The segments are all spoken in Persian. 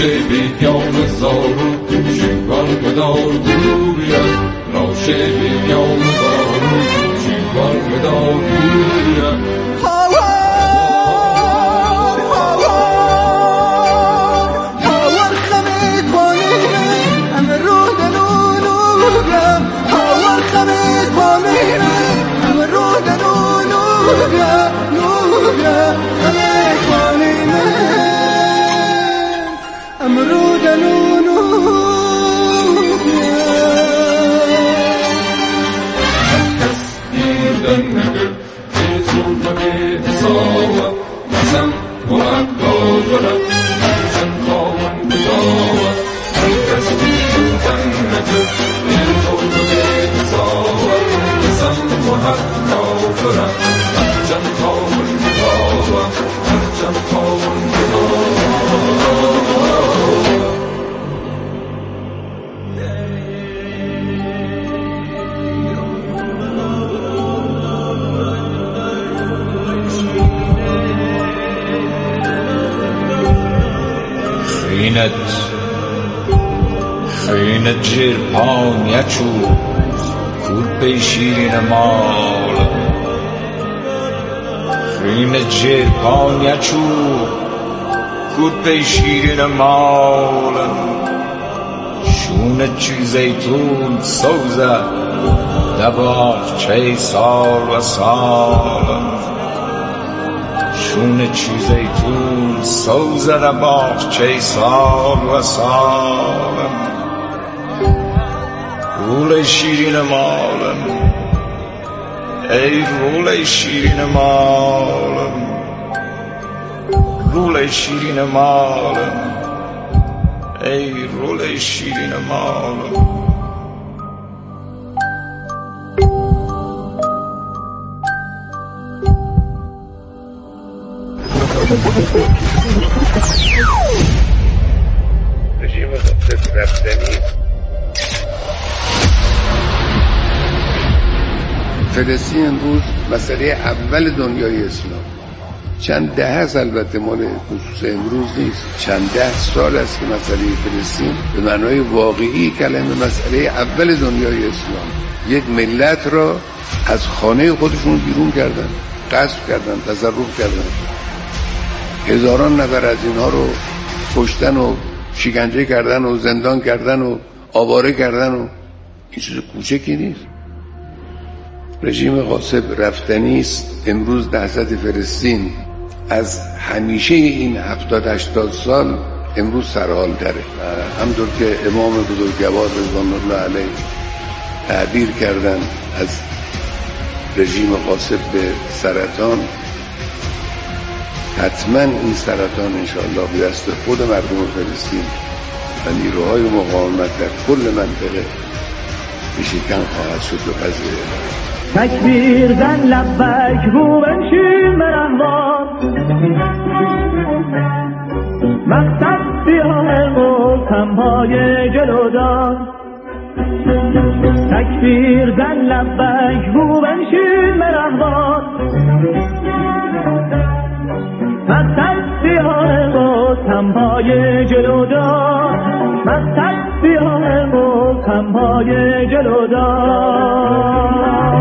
بیان زارو شیوان بدار گروید راشه بیان زارو شیوان بدار گروید Fine cirpan yaçu kurpe şirin mal. Fine cirpan yaçu kurpe şirin mal. Şune çizeytun soza dabahçe sal ve sal. Şune çizeytun soza dabahçe sal ve sal. رول شیرین مالم ای رول شیرین مالم رول شیرین مالم ای رول شیرین مالم رژیم رفتنی فلسطین امروز مسئله اول دنیای اسلام چند دهه است، البته مال خصوص امروز نیست، چند ده سال است که مسئله فلسطین به معنای واقعی کلمه مسئله اول دنیای اسلام. یک ملت را از خانه خودشون بیرون کردن، غصب کردن، تصرف کردن، هزاران نفر از اینها رو کشتن و شکنجه کردن و زندان کردن و آواره کردن و این چیز کوچکی نیست. رژیم غاصب رفتنی است. امروز نهضت فلسطین از همیشه این 70-80 سال امروز سرحال تره. همطور که امام بزرگوار رضوان الله علیه تعبیر کردن از رژیم غاصب به سرطان، حتما این سرطان انشاءالله به دست خود مردم فلسطین و نیروهای مقاومت در کل منطقه به شکن خواهد شد و قضیه تکبیر زن لبک رو بنشین برهوان مقصد سیاه و تنهای جلودان تکبیر زن لبک رو بنشین برهوان مقصد سیاه و تنهای جلودان مقصد سیاه و تنهای جلودان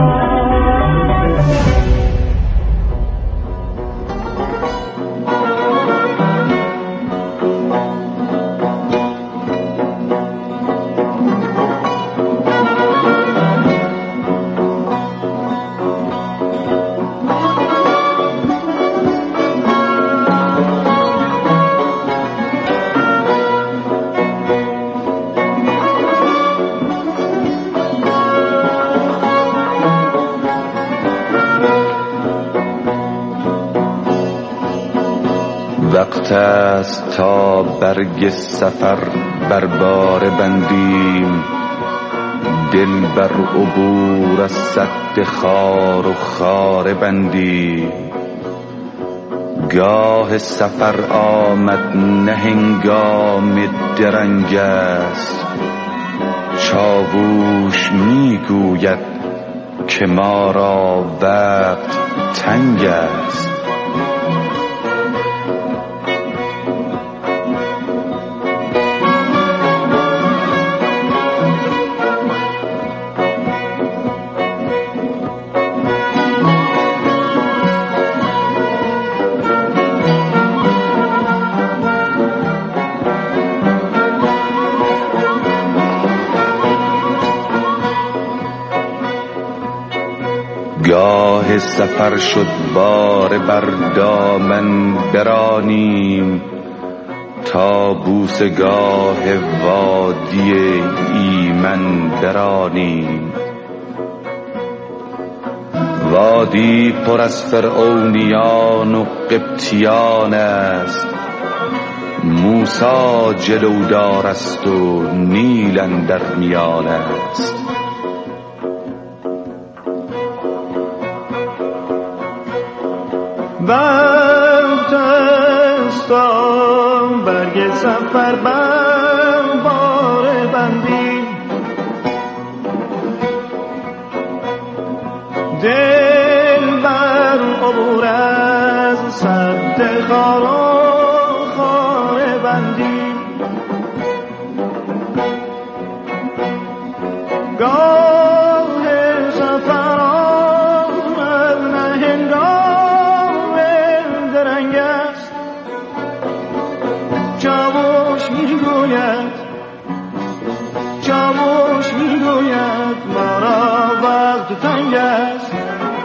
وقت است تا برگ سفر بر بار بندیم، دل بر عبور از سد خار و خاره بندیم. گاه سفر آمد نه هنگام درنگ است، چاووش میگوید که ما را وقت تنگ است. گاه سفر شد بار بر دامن برانیم، تا بوسگاه وادی ایمن برانیم. وادی پر از فرعونیان و قبطیان است، موسی جلودار است و نیل اندر میان است. وقت است برگ سفر بر بار بندی، دل بر عبور از سد خار بندی. گاه سفر آمد نه هنگام درنگ است، چاوش میگوید ما را وقت تنگ است.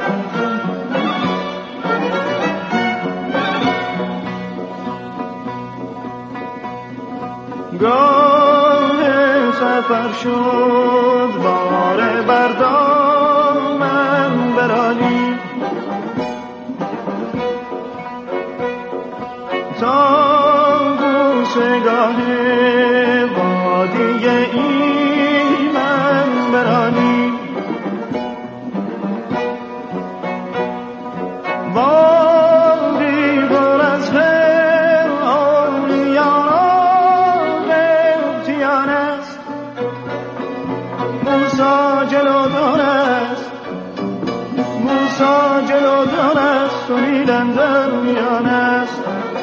گاه سفر شد بار بر دامن برانیم، تا بوسگاه وادی ایمن برانیم. وادی پر از فرعونیان و قبطیان است، موسی جلودار است و نیل اندر میان است.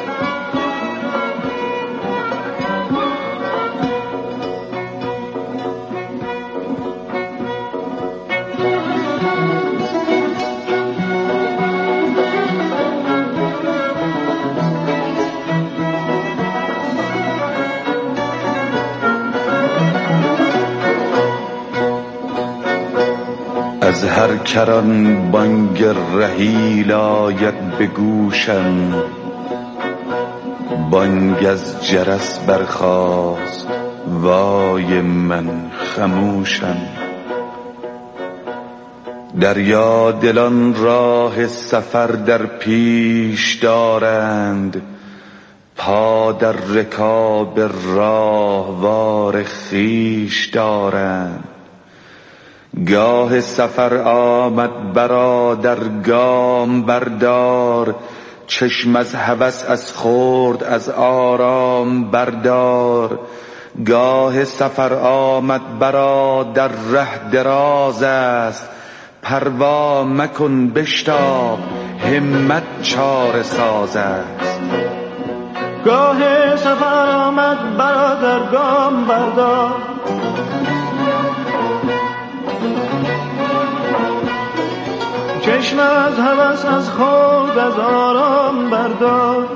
از هر کران بانگ رحیل آید به گوشم، بانگ از جرس برخاست وای من خموشم. دریا دلان راه سفر در پیش دارند، پا در رکاب راهوار خویش دارند. گاه سفر آمد برادر گام بردار، چشم از هوس از خورد از آرام بردار. گاه سفر آمد برادر ره دراز است، پروا مکن بشتاب همت چاره ساز است. گاه سفر آمد برادر گام بردار، چشم از هوس از خود از آرام بردار.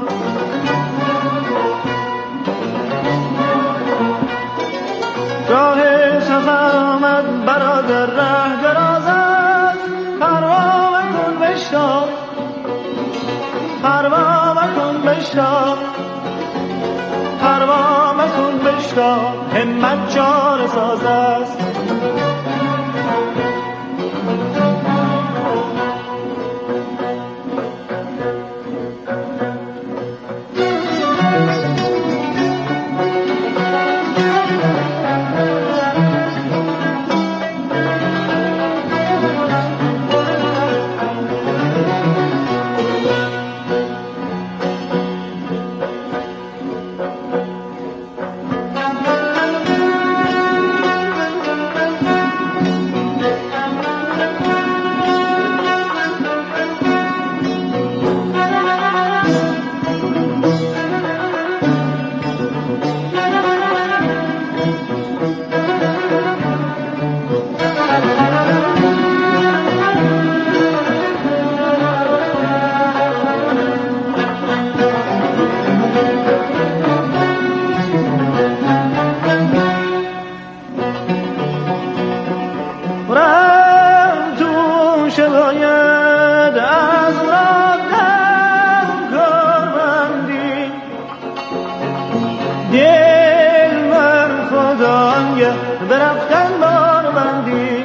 گاه سفر آمد برادر ره دراز است، پروا مکن بشتاب همت چاره ساز است. باید از مراد کار بندی دل بر خدای برفتن بار بندی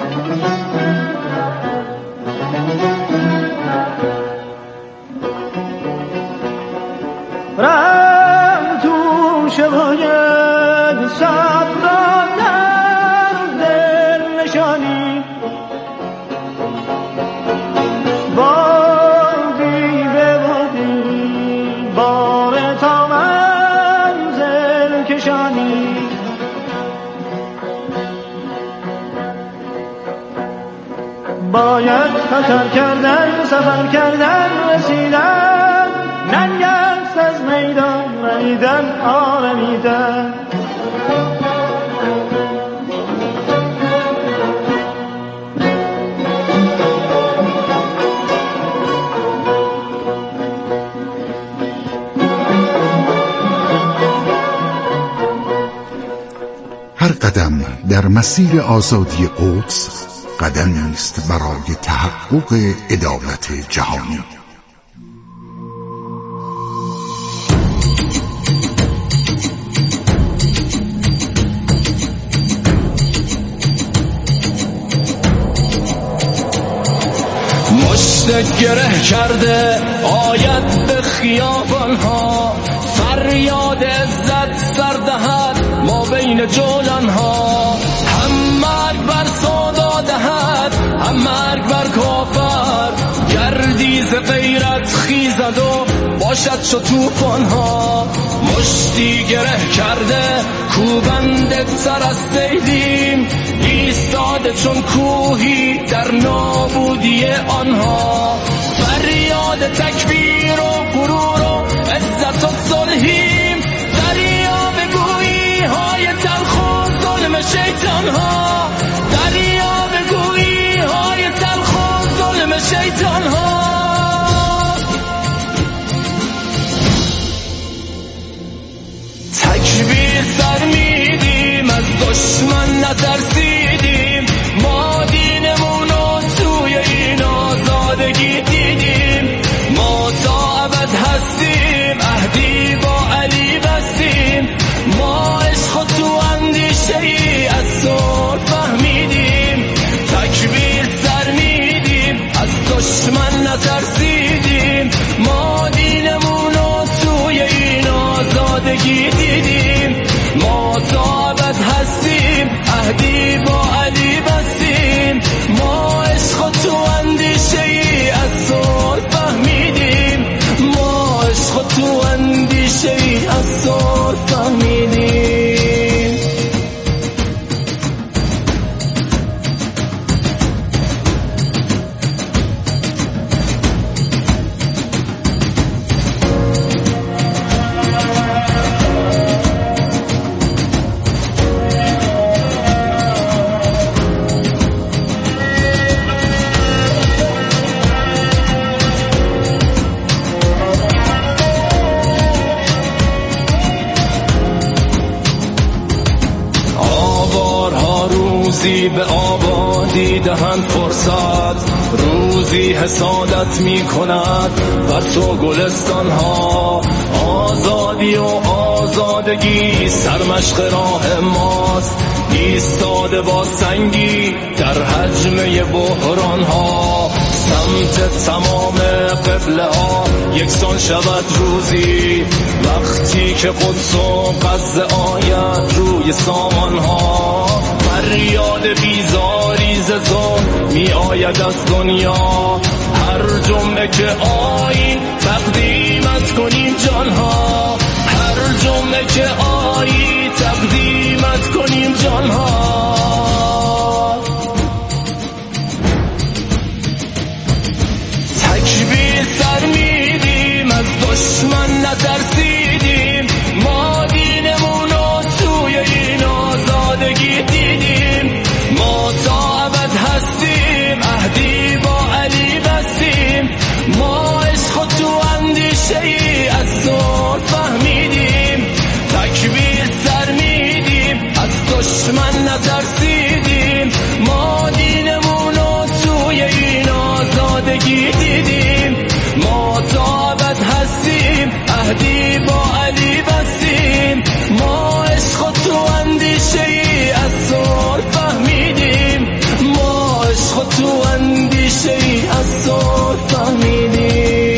رم تو شباید صبر در دل نشانی بادی به بادی بار تا منزل کشانی باید خطر کردن سفر کردن رسیدن ننگ است از میدان رمیدن آرمیدن هر قدم در مسیر آزادی قدس قدمی است برای تحقق عدالت جهانی. مشت گره کرده آید به خیابان ها فریاد عزت سر دهد ما بین جولان ها هم مرگ بر سودا دهد هم مرگ بر کافر گردیز غیرت خیزد و باشد شو توفان ها مشتی گره کرده کوبنده سر از سیدیم ایستاده چون کوهی در نابودی آنها فریاد تکبیر و غرور و عزت و صلحیم دریاب گویی های تلخ و ظلم شیطان ها دریاب گویی های تلخ و ظلم شیطان ها تکبیر سر میدیم از دشمن نترسیدیم ما دینمون رو توی این آزادگی دیدیم ما تا ابد هستیم عهدی با علی بستیم ما عشق و تو اندیشه ای از صلح فهمیدیم تکبیر سر میدیم از دشمن نترسیدیم ما دینمون رو توی این آزادگی دیدیم ما تا ابد هستیم عهدی با علی بستیم ما عشق و تو اندیشه ای از صلح فهمیدیم ما عشق و تو اندیشه ای از صلح فهمیدیم روزی به آبادی دهند فرصت روزی حسادت می کند بر تو گلستان ها آزادی و آزادگی سرمشق راه ماست ایستاده با سنگی در حجمه بحران ها سمت تمام قبله ها یکسان شود روزی وقتی که قدس و غزه آید روی سامان ها فریاد بیزاری ز ظلم می آید از دنیا هر جمعه که آیی تقدیمت کنیم جانها هر جمعه که آیی تقدیمت کنیم جانها تکبیر سر میدیم از دشمن نترسیدیم ما دینمون رو توی این آزادگی دیدیم ما تا ابد هستیم عهدی با علی بستیم ما عشق و تو اندیشه ای از صلح مهدی با علی بستیم، ما عشق تو اندیشه ای از صلح فهمیدیم، ما عشق تو اندیشه ای از صلح فهمیدیم.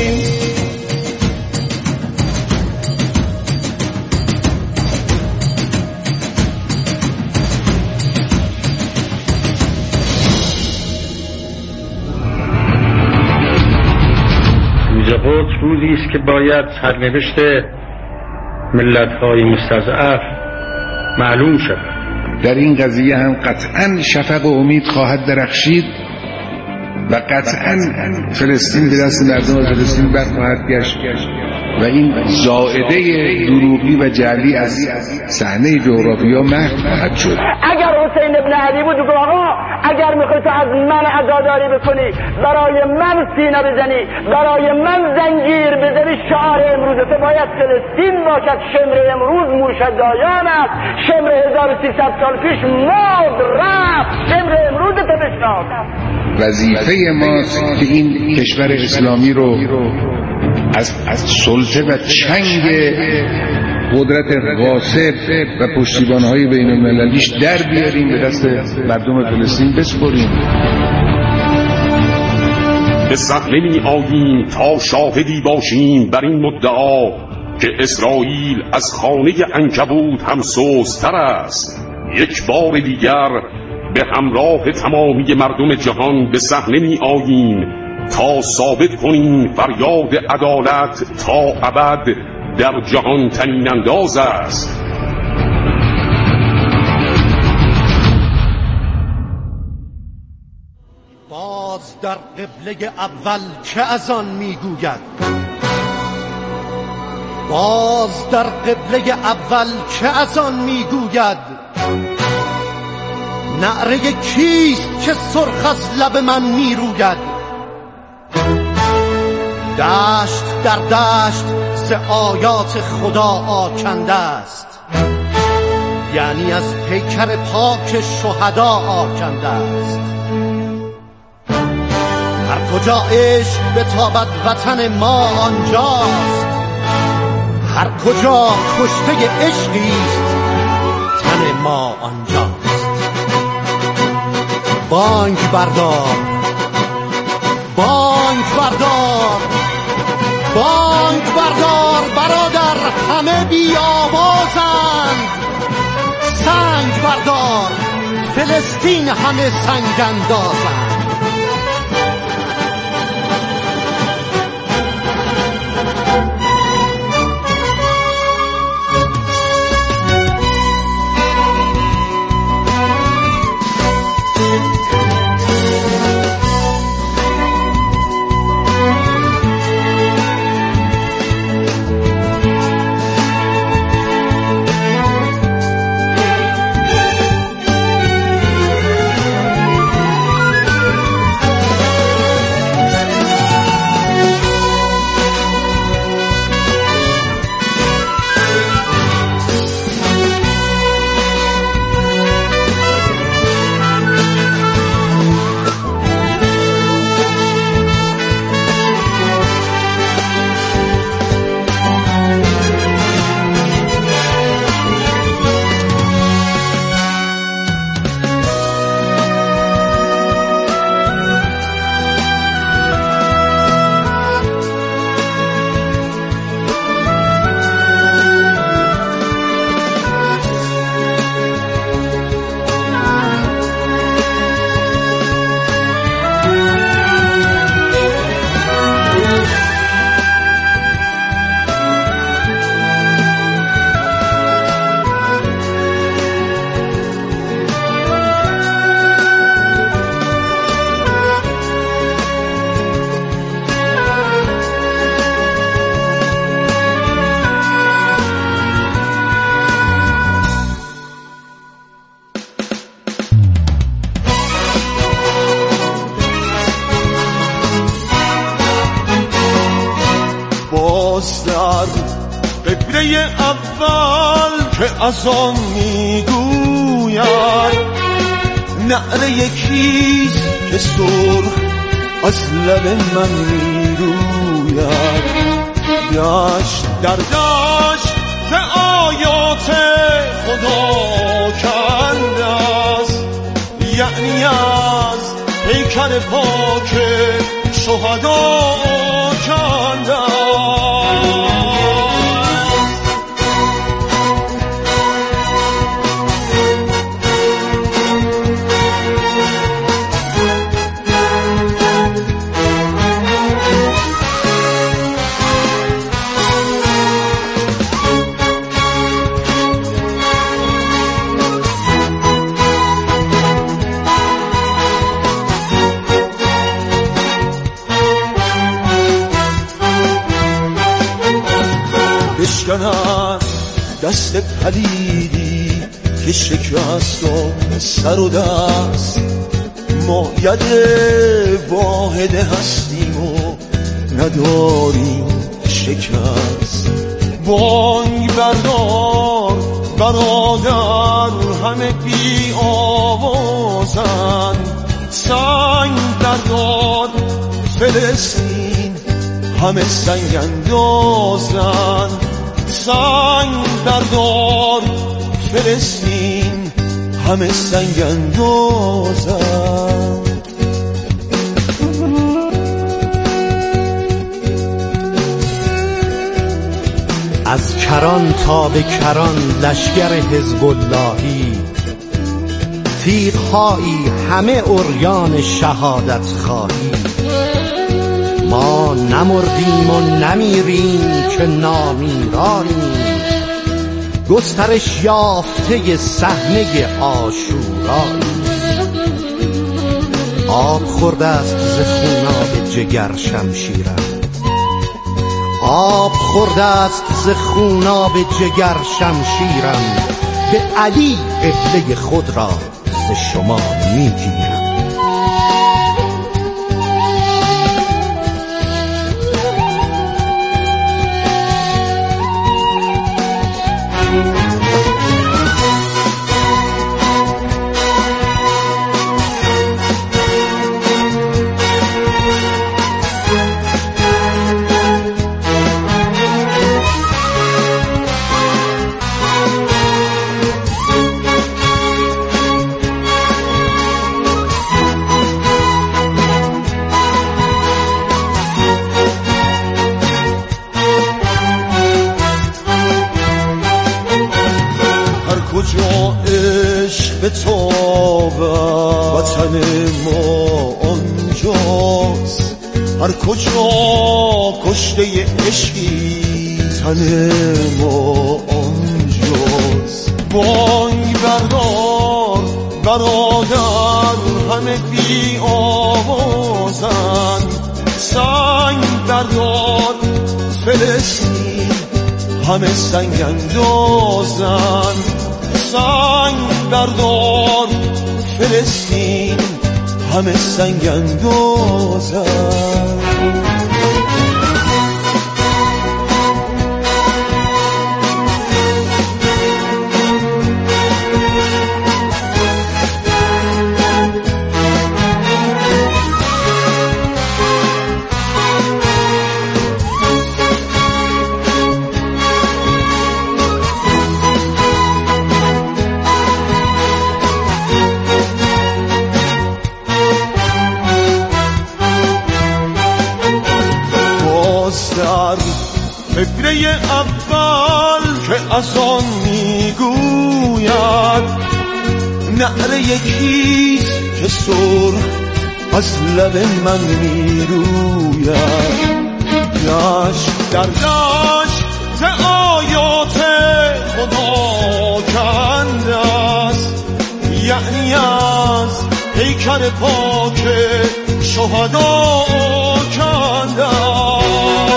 قدس روزی است که باید سرنوشت ملت‌های مستضعف معلوم شود. در این قضیه هم قطعاً شفق و امید خواهد درخشید و قطعاً فلسطین به دست مردم فلسطین بر خواهد گشت و این زائده دروغی و جعلی از صحنه جغرافیا محو خواهد شد. اگر حسین ابن علی بود بگو آقا اگر میخوای تو از من عزاداری بکنی، برای من سینه بزنی، برای من زنجیر بزنی، شعار امروز تو باید فلسطین باشد. شمر امروز موشدایان است، شمر 1300 سال پیش مرد رفت، شمر امروز تو بشناس. وظیفه ماست که این کشور اسلامی رو از سلطه و چنگ قدرت غاصب و پشتیبان‌های بین‌المللیش در بیاریم، به دست مردم فلسطین بسپریم. به صحنه می‌آییم تا شاهدی باشیم بر این مدعا که اسرائیل از خانه عنکبوت هم سست‌تر است. یک بار دیگر به همراه تمامی مردم جهان به صحنه می‌آییم تا ثابت کنیم فریاد عدالت تا ابد در جهان طنین انداز است. باز در قبله اول چه از آن میگوید، باز در قبله اول چه از آن میگوید، نعره کیست که سرخ از لب من میروید. دشت در دشت ز آیات خدا آکنده است، یعنی از پیکر پاک شهدا آکنده است. هر کجا عشق بتابد وطن ما آنجاست، هر کجا کشته عشقیست تن ما آنجاست. بانگ بردار، بانگ بردار، بانگ بردار برادر، همه بی‌آوازند. سنگ بردار، فلسطین همه سنگ اندازند. قبله اول که از آن میگوید، نعره کیست که سرخ از لب من میروید. دشت در دشت به آیات خدا کنده است، یعنی از پیکر پاک شهدا کنده است. بشکنن دست پلیدی که شکست و سر و دست، ما ید واحد هستیم و نداریم شکست. بانگ بردار برادر همه بی آوازن، سنگ بردار فلسطین همه سنگ اندازن، سنگ بردار فلسطین همه سنگ اندازن. از کران تا به کران لشگر حزب اللهی، تیغ‌هایی همه عریان شهادت خواهی. ما نمردیم و نمیریم که نامیرانیم، گسترش یافته صحنه عاشوراییم. آب خورده است ز خوناب جگر شمشیرم، آب خورده است ز خوناب جگر شمشیرم. به علی قبله خود را ز شما میگیرم. کجا عشق بتابد وطن ما آنجاست، هر کجا کشته عشقی تن ما آنجاست. بانگ بردار برادر همه بی آوازن، سنگ بردار فلسطین همه سنگ اندازن، سنگ بردار فلسطین همه سنگ اندازن. در فکره اول که از آن میگوید، نعره یکیست که سرخ از لب من میروید. دشت در دشت ز آیات خدا کنده است، یعنی از پیکر پاک شهدا کنده است.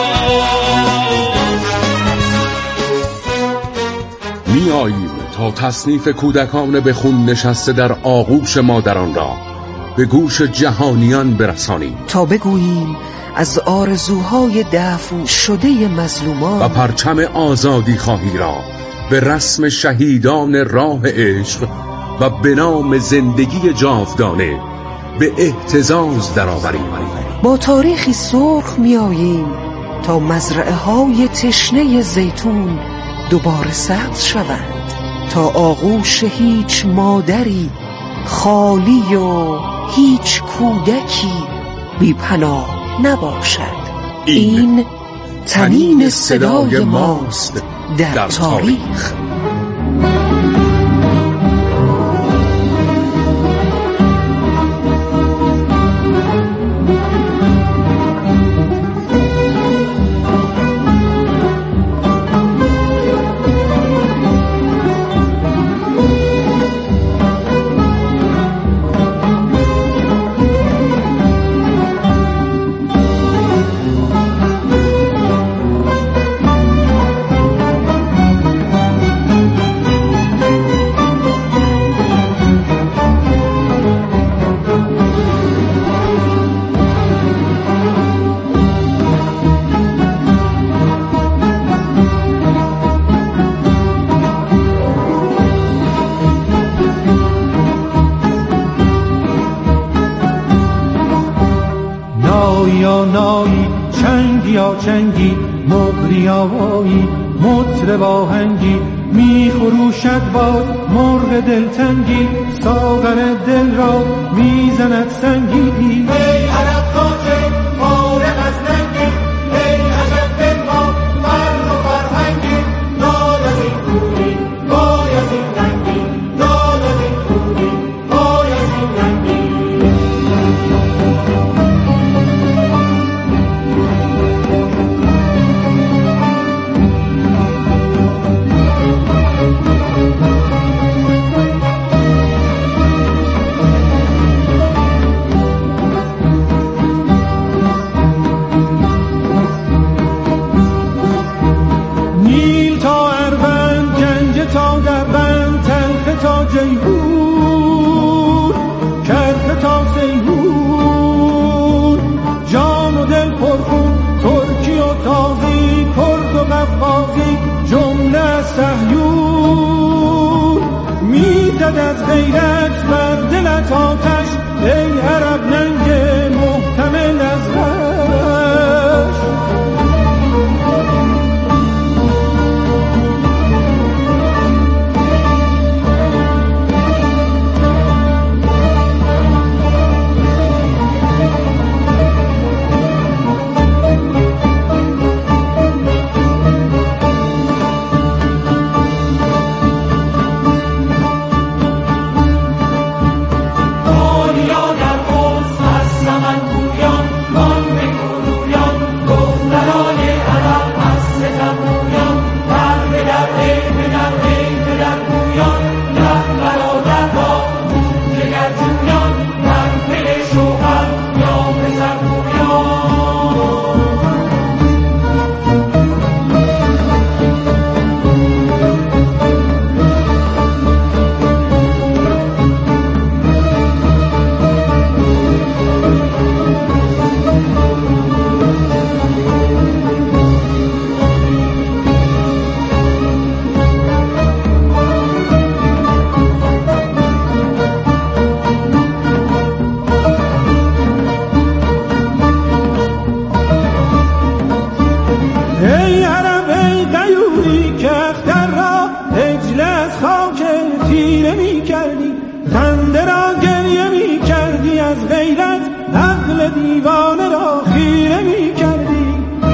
می‌آییم تا تصنیف کودکان به خون نشسته در آغوش مادران را به گوش جهانیان برسانیم، تا بگوییم از آرزوهای دفع شده مظلومان و پرچم آزادی خواهی را به رسم شهیدان راه عشق و به نام زندگی جاودانه به اهتزاز درآوریم. با تاریخی سرخ می‌آییم تا مزرعه های تشنه زیتون دوباره سبز شوند، تا آغوش هیچ مادری خالی و هیچ کودکی بی پناه نباشد. این طنین صدای ماست در تاریخ. نایی چنگی یا چنگی مقری آوایی مطرب آهنگی می خروشد باز مرغ دلتنگی ساغر دل را می زند سنگی. ای عرب خاطر فارغ از ننگی، ای عجب بنما فرق و فرهنگی، داد از این کوری بای از این رنگی، داد از این کوری بای از این رنگی. تا در بند تلخ تا جیهون کرخ تا سیهون جان و دل پرخون ترکی و تازی کرد و قفقازی جمله از صهیون میزد از غیرت بر دلت آتش ای عرب ننگ محتمل از غش. ای عرب ای غیوری که اختر را عجله از خاک تیره می کردی، خنده را گریه می کردی، از غیرت عقل دیوانه را خیره می کردی.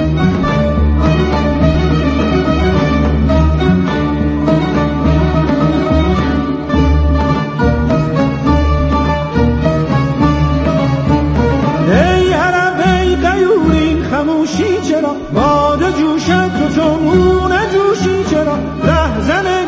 ای عرب ای غیوری خموشی چرا باده جوشد تو چون او نجوشی چرا رهزن